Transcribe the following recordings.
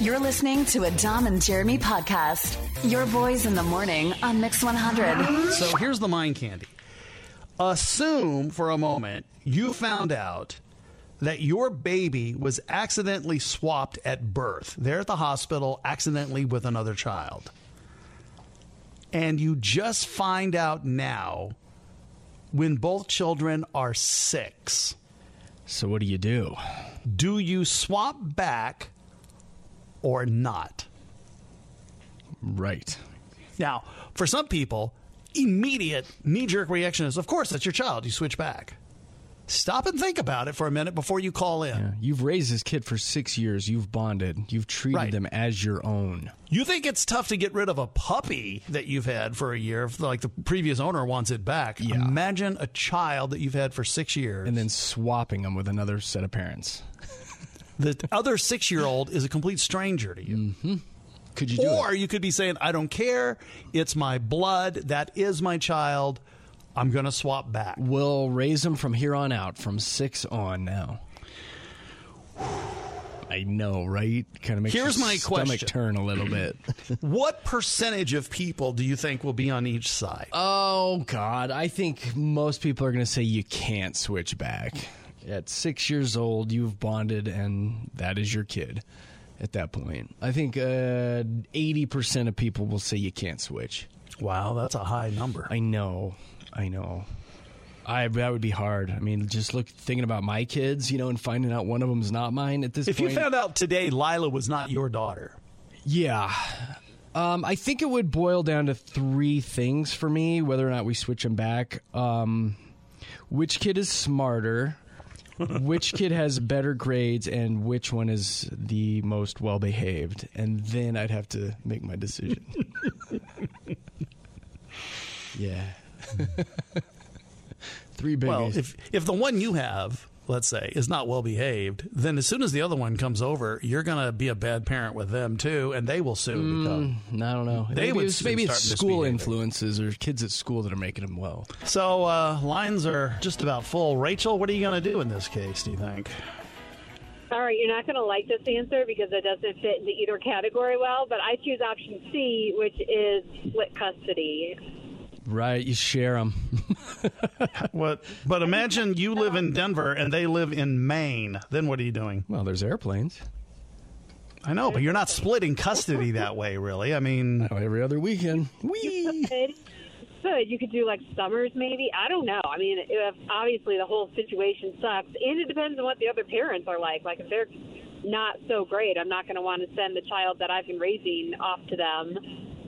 You're listening to a Dom and Jeremy podcast. Your boys in the morning on Mix 100. So here's the mind candy. Assume for a moment you found out that your baby was accidentally swapped at birth. They're at the hospital accidentally with another child. And you just find out now when both children are 6. So what do you do? Do you swap back or not? Right. Now, for some people, immediate knee-jerk reaction is, of course, that's your child. You switch back. Stop and think about it for a minute before you call in. Yeah. You've raised this kid for 6 years. You've bonded. You've treated them as your own. You think it's tough to get rid of a puppy that you've had for a year if, like, the previous owner wants it back. Yeah. Imagine a child that you've had for 6 years. And then swapping them with another set of parents. The other 6-year-old is a complete stranger to you. Mm-hmm. Could you do it? Or you could be saying, I don't care. It's my blood. That is my child. I'm going to swap back. We'll raise them from here on out, from 6 on now. I know, right? Kind of makes Here's your my stomach question. turn a little bit. What percentage of people do you think will be on each side? Oh, God. I think most people are going to say you can't switch back. At 6 years old, you've bonded, and that is your kid at that point. I think 80% of people will say you can't switch. Wow, that's a high number. I know. That would be hard. I mean, just thinking about my kids, and finding out one of them's not mine at this If point. you found out today Lila was not your daughter. Yeah. I think it would boil down to 3 things for me, whether or not we switch them back. Which kid is smarter? Which kid has better grades? And which one is the most well-behaved? And then I'd have to make my decision. Yeah. 3 biggies. Well, if the one you have, let's say, is not well behaved, then as soon as the other one comes over, you're going to be a bad parent with them too, and they will soon become. I don't know. Maybe it's school misbehaving. influences or kids at school that are making them well. So lines are just about full. Rachel, what are you going to do in this case, do you think? All right, you're not going to like this answer because it doesn't fit into either category well, but I choose option C, which is split custody. Right, you share them. What? But imagine you live in Denver and they live in Maine. Then what are you doing? Well, there's airplanes. I know, but you're not splitting custody that way, really. I mean, Every other weekend. Whee! Good. You could do like summers, maybe. I don't know. I mean, obviously the whole situation sucks, and it depends on what the other parents are like. Like if they're not so great, I'm not going to want to send the child that I've been raising off to them.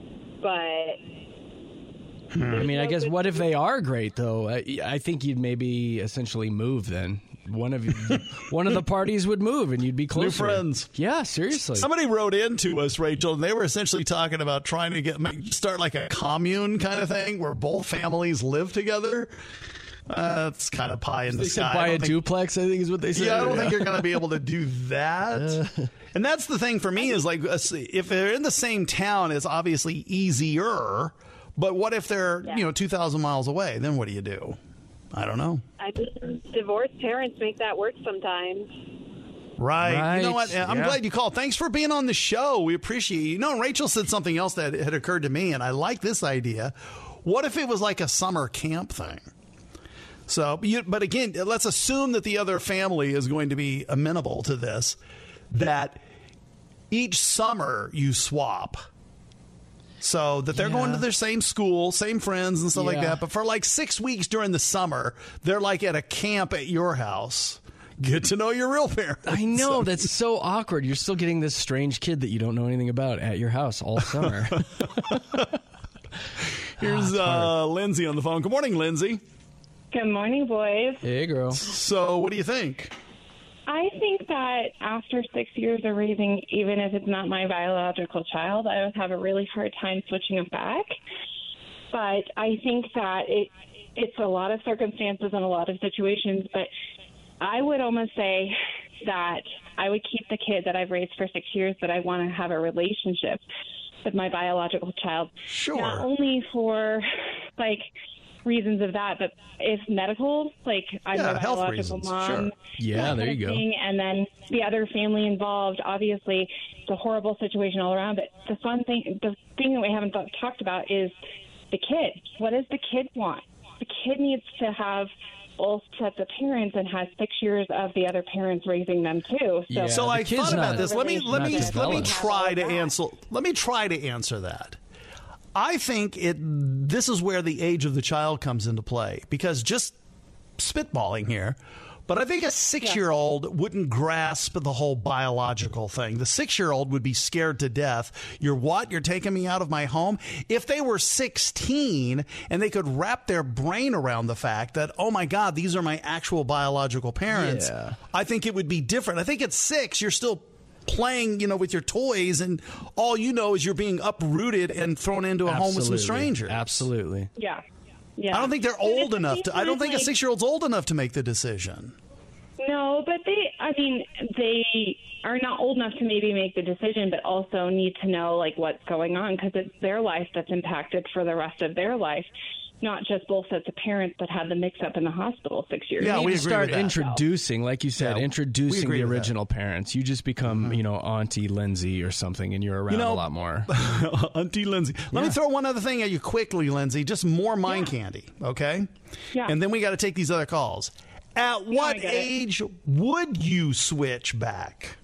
But I mean, I guess what if they are great, though? I think you'd maybe essentially move then. One of the parties would move, and you'd be closer. new friends. Yeah, seriously. Somebody wrote into us, Rachel, and they were essentially talking about trying to start like a commune kind of thing where both families live together. That's kind of pie in the They said sky. buy a duplex, I think is what they said. Yeah, I don't think you're going to be able to do that. And that's the thing for me is like if they're in the same town, it's obviously easier. But what if they're 2,000 miles away? Then what do you do? I don't know. I think divorced parents make that work sometimes. Right. You know what? I'm glad you called. Thanks for being on the show. We appreciate you. Rachel said something else that had occurred to me, and I like this idea. What if it was like a summer camp thing? So, but again, let's assume that the other family is going to be amenable to this, that each summer you swap. So that they're going to their same school, same friends and stuff like that. But for like 6 weeks during the summer, they're like at a camp at your house. Get to know your real parents. I know. That's so awkward. You're still getting this strange kid that you don't know anything about at your house all summer. Here's Lindsay on the phone. Good morning, Lindsay. Good morning, boys. Hey, girl. So what do you think? I think that after 6 years of raising, even if it's not my biological child, I would have a really hard time switching them back. But I think that it's a lot of circumstances and a lot of situations. But I would almost say that I would keep the kid that I've raised for 6 years, but I want to have a relationship with my biological child. Sure. Not only for, like, reasons of that, but if medical, like I'm a health biological reasons. mom, Sure. Yeah, there you go. and then the other family involved, obviously it's a horrible situation all around. But the thing that we haven't talked about is the kid. What does the kid want? The kid needs to have both sets of parents and has 6 years of the other parents raising them too. So I thought about this. Let me try to answer that. I think this is where the age of the child comes into play, because just spitballing here, but I think a 6-year-old wouldn't grasp the whole biological thing. The 6-year-old would be scared to death. You're taking me out of my home? If they were 16 and they could wrap their brain around the fact that, oh my God, these are my actual biological parents, I think it would be different. I think at 6, you're still playing, with your toys, and all you know is you're being uprooted and thrown into a home with some strangers. Absolutely. Yeah. I don't think they're old enough to. I don't think a 6-year-old's old enough to make the decision. No, but they are not old enough to maybe make the decision, but also need to know what's going on, because it's their life that's impacted for the rest of their life. Not just both sets of parents that had the mix-up in the hospital 6 years. Yeah, we start introducing, like you said, introducing the original parents. You just become, Auntie Lindsay or something, and you're around a lot more. Auntie Lindsay. Let me throw one other thing at you quickly, Lindsay. Just more mind candy, okay? Yeah. And then we got to take these other calls. At what age would you switch back?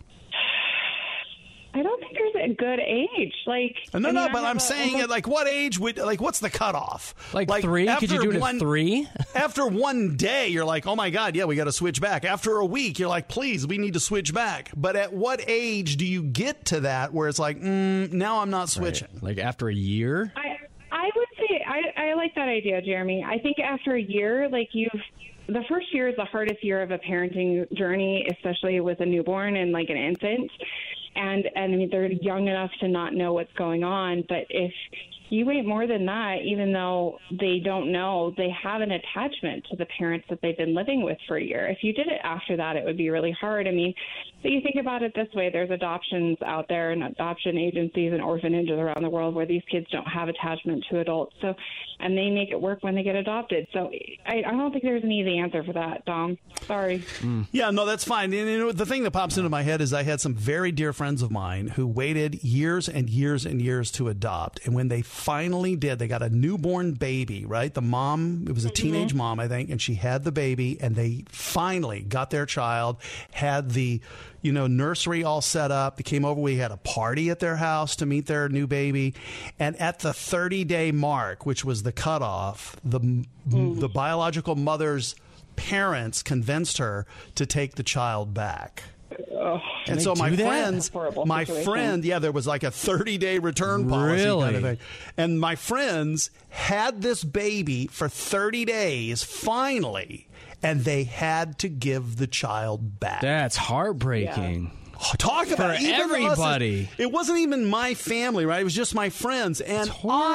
I don't think there's a good age. No, but I'm saying what age would, what's the cutoff? Like 3? Could you do it at 3? After one day, you're like, oh my God, yeah, we got to switch back. After a week, you're like, please, we need to switch back. But at what age do you get to that where it's like, now I'm not switching? Right. Like after a year? I would say, I like that idea, Jeremy. I think after a year, the first year is the hardest year of a parenting journey, especially with a newborn and an infant. And I mean, they're young enough to not know what's going on. But if you wait more than that, even though they don't know, they have an attachment to the parents that they've been living with for a year. If you did it after that, it would be really hard. I mean, but you think about it this way, there's adoptions out there and adoption agencies and orphanages around the world where these kids don't have attachment to adults. So, and they make it work when they get adopted. So I don't think there's an easy answer for that, Dom. Sorry. Yeah, no, that's fine. And the thing that pops into my head is I had some very dear friends of mine who waited years and years and years to adopt. And when they finally did, they got a newborn baby, right? The mom, it was a teenage mom, I think, and she had the baby, and they finally got their child, had the nursery all set up. They came over. We had a party at their house to meet their new baby. And at the 30-day mark, which was the cutoff, the biological mother's parents convinced her to take the child back. And so my friend, there was like a 30-day return policy kind of thing. And my friends had this baby for 30 days, finally, and they had to give the child back. That's heartbreaking. Yeah. Talk about for everybody. It wasn't even my family, right? It was just my friends. And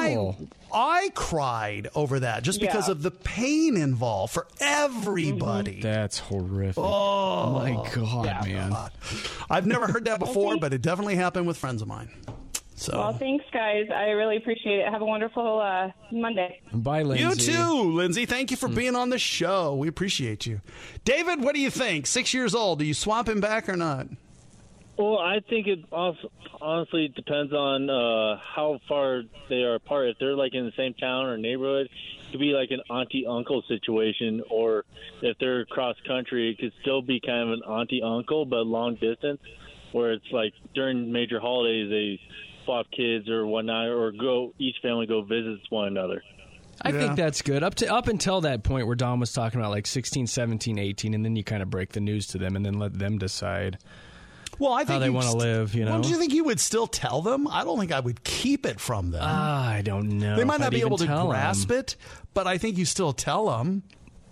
I cried over that just because of the pain involved for everybody. That's horrific. Oh, my God, man. God. I've never heard that before, but it definitely happened with friends of mine. So. Well, thanks, guys. I really appreciate it. Have a wonderful Monday. Bye, Lindsay. You too, Lindsay. Thank you for being on the show. We appreciate you. David, what do you think? 6 years old. Do you swap him back or not? Well, I think it honestly depends on how far they are apart. If they're like in the same town or neighborhood, it could be like an auntie-uncle situation. Or if they're cross-country, it could still be kind of an auntie-uncle, but long distance, where it's like during major holidays they swap kids or whatnot, or each family go visit one another. I think that's good. Up until that point where Dom was talking about like 16, 17, 18, and then you kind of break the news to them and then let them decide. Well, I think how they want to live, Well, do you think you would still tell them? I don't think I would keep it from them. I don't know. They might not be able to grasp it, but I think you still tell them.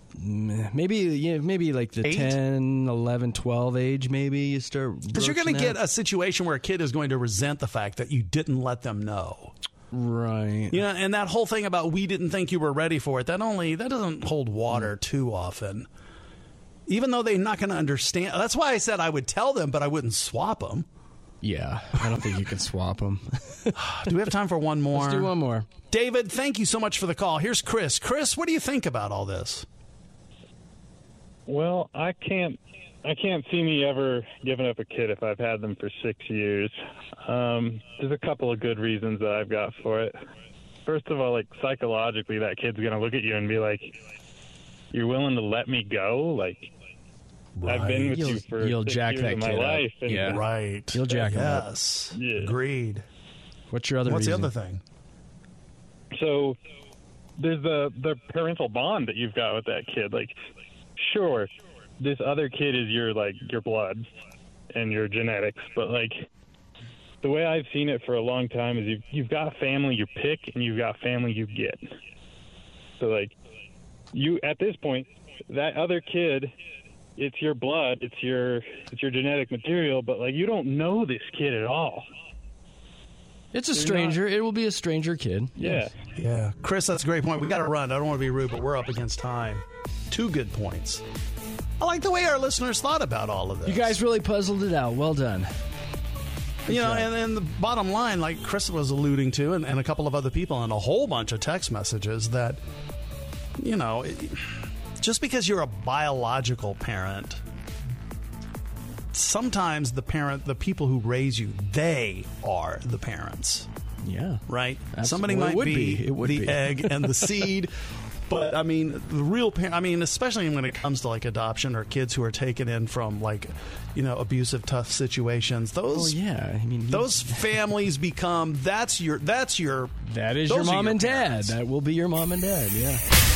Maybe like the 10, 11, 12 age, maybe you start. Because you're going to get a situation where a kid is going to resent the fact that you didn't let them know. Right. And that whole thing about we didn't think you were ready for it, that doesn't hold water too often. Even though they're not going to understand. That's why I said I would tell them, but I wouldn't swap them. Yeah, I don't think you can swap them. Do we have time for one more? Let's do one more. David, thank you so much for the call. Here's Chris. Chris, what do you think about all this? Well, I can't see me ever giving up a kid if I've had them for 6 years. There's a couple of good reasons that I've got for it. First of all, like psychologically, that kid's going to look at you and be like, "You're willing to let me go?" Like, right. I've been with you for 6 years of my life. And yeah, right. You'll jack him up. Yes. Yeah. Agreed. What's your other What's reason? the other thing? So there's the parental bond that you've got with that kid. Like, sure, this other kid is your blood and your genetics, but like the way I've seen it for a long time is you've got family you pick and you've got family you get. So like you at this point, that other kid, it's your blood, it's your genetic material, but like you don't know this kid at all. It's a stranger. It will be a stranger kid. Yeah. Yeah. Chris, that's a great point. We got to run. I don't want to be rude, but we're up against time. 2 good points. I like the way our listeners thought about all of this. You guys really puzzled it out. Well done. You know, and the bottom line, like Chris was alluding to, and a couple of other people, and a whole bunch of text messages that, you know, just because you're a biological parent, sometimes the people who raise you, they are the parents. Yeah. Right? Absolutely. Somebody might be the egg and the seed. But, I mean, the real parent, I mean, especially when it comes to, like, adoption or kids who are taken in from, like, you know, abusive, tough situations, those those families become, that is your mom and dad. That will be your mom and dad, yeah.